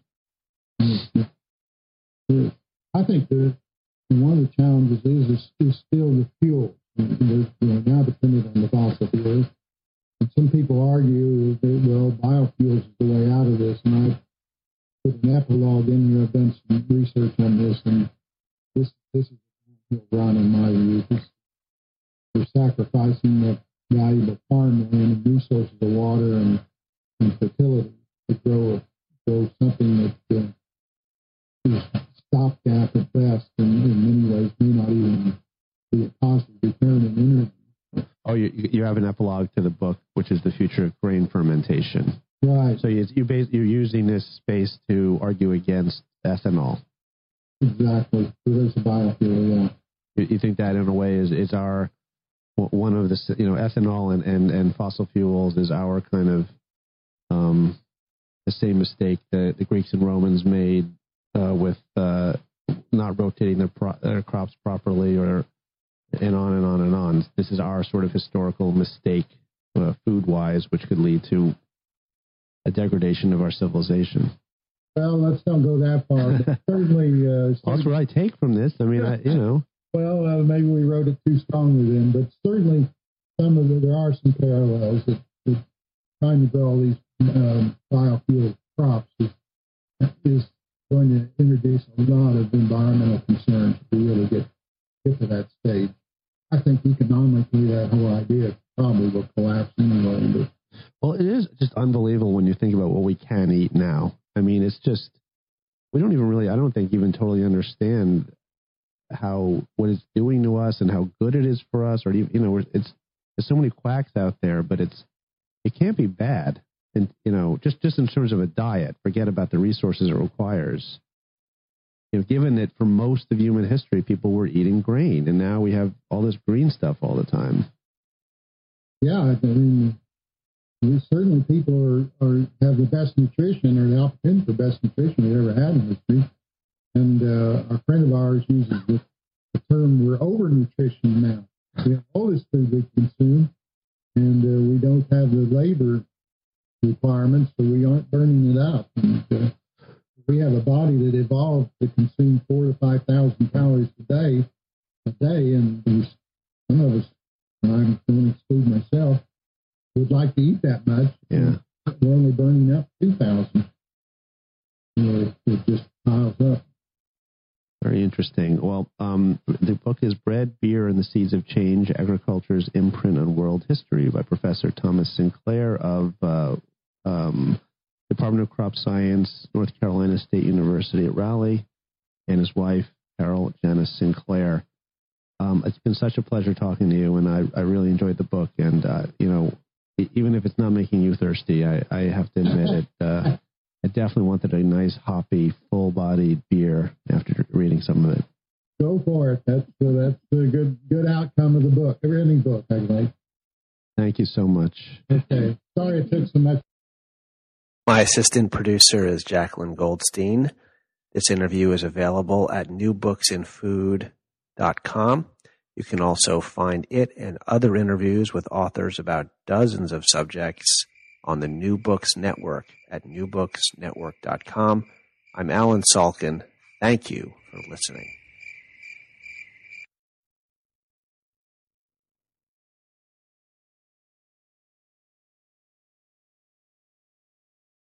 Speaker 3: I think that one of the challenges is is, is still the fuel. We're you know, now dependent on the fossil fuels. And some people argue that, well, biofuels is the way out of this. And I put an epilogue in here. I've done some research on this, and this this is a run in my view. This, we're sacrificing the valuable farmland and resources of water and, and fertility to grow grow something that uh, is stopgap at best, and in many ways may not even be a positive return in energy.
Speaker 5: Oh, you you have an epilogue to the book, which is the future of grain fermentation.
Speaker 3: Right.
Speaker 5: So you you base, you're using this space to argue against ethanol.
Speaker 3: Exactly. So there's a biofuel. Yeah.
Speaker 5: You, you think that in a way is is our one of the, you know, ethanol and, and, and fossil fuels is our kind of um, the same mistake that the Greeks and Romans made uh, with uh, not rotating their, pro- their crops properly, or and on and on and on. This is our sort of historical mistake, uh, food-wise, which could lead to a degradation of our civilization.
Speaker 3: Well, let's not go that far. But certainly, uh,
Speaker 5: well, that's what I take from this. I mean, I, you know.
Speaker 3: Well, uh, maybe we wrote it too strongly then, but certainly some of the, there are some parallels that, that trying to grow all these um, biofuel crops is, is going to introduce a lot of environmental concerns to really get get to that stage. I think economically that whole idea probably will collapse anyway. But.
Speaker 5: Well, it is just unbelievable when you think about what we can eat now. I mean, it's just, we don't even really, I don't think even totally understand how, what it's doing to us and how good it is for us. Or, you know, it's, there's so many quacks out there, but it's, it can't be bad. And, you know, just, just in terms of a diet, forget about the resources it requires. You know, given that for most of human history, people were eating grain, and now we have all this green stuff all the time.
Speaker 3: Yeah, I mean, certainly people are, are have the best nutrition, or the opportunity for best nutrition we ever had in history. And uh, a friend of ours uses the, the term, we're over-nutrition now. We have all this food we consume, and uh, we don't have the labor requirements, so we aren't burning it up. And, uh, we have a body that evolved to consume four to five thousand calories a day, a day, and there's some of us, and I'm going to exclude myself, would like to eat that much.
Speaker 5: Yeah,
Speaker 3: we're only burning up two thousand. You know, it just piles up.
Speaker 5: Very interesting. Well, um, the book is Bread, Beer, and the Seeds of Change, Agriculture's Imprint on World History by Professor Thomas Sinclair of uh, um, Department of Crop Science, North Carolina State University at Raleigh, and his wife, Carol Janice Sinclair. Um, it's been such a pleasure talking to you, and I, I really enjoyed the book. And, uh, you know, even if it's not making you thirsty, I, I have to admit it. Uh, I definitely wanted a nice, hoppy, full-bodied beer after reading some of it.
Speaker 3: Go for it. That's uh, that's a good good outcome of the book, or any book, I think.
Speaker 5: Thank you so much.
Speaker 3: Okay. Sorry it took so much.
Speaker 2: My assistant producer is Jacqueline Goldstein. This interview is available at new books in food dot com. You can also find it and other interviews with authors about dozens of subjects on the New Books Network at new books network dot com. I'm Alan Salkin. Thank you for listening.